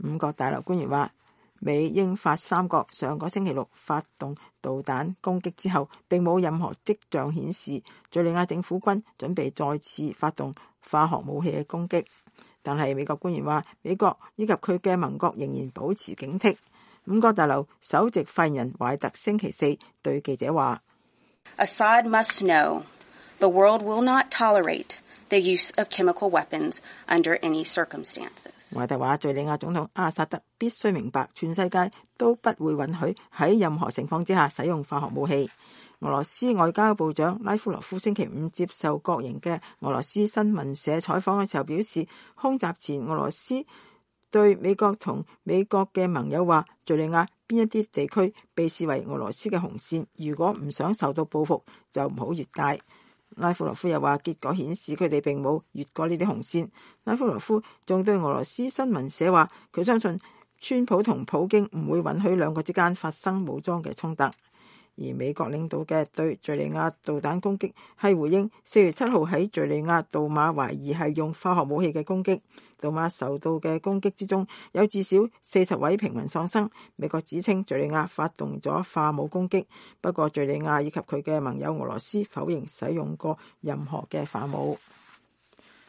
五角大樓官員話，美英法三國上個星期六發動導彈攻擊之後，並冇任何跡象顯示敘利亞政府軍準備再次發動化學武器嘅攻擊。但係美國官員話，美國以及佢嘅盟國仍然保持警惕。五角大樓首席發言人懷特星期四對記者話 ：Assad must know the world will not tolerate the use of chemical weapons under any circumstances。 懷特話，敘利亞總統阿薩德必須明白，全世界都不會允許喺任何情況之下使用化學武器。俄羅斯外交部長拉夫羅夫星期五接受國營嘅俄羅斯新聞社採訪嘅時候表示，空襲前俄羅斯對美國同美國嘅盟友話，敘利亞邊一啲地區被視為俄羅斯嘅紅線，如果唔想受到報復，就唔好越界。拉夫羅夫又話，結果顯示佢哋並冇越過呢啲紅線。拉夫羅夫仲對俄羅斯新聞社話，佢相信川普同普京唔會允許兩個之間發生武裝嘅衝突。而美國領導嘅對敘利亞導彈攻擊係回應4月7號喺敘利亞杜馬懷疑係用化學武器嘅攻擊。杜馬受到嘅攻擊之中有至少40位平民喪生。美國指稱敘利亞發動咗化武攻擊，不過敘利亞以及佢嘅盟友俄羅斯否認使用過任何嘅化武。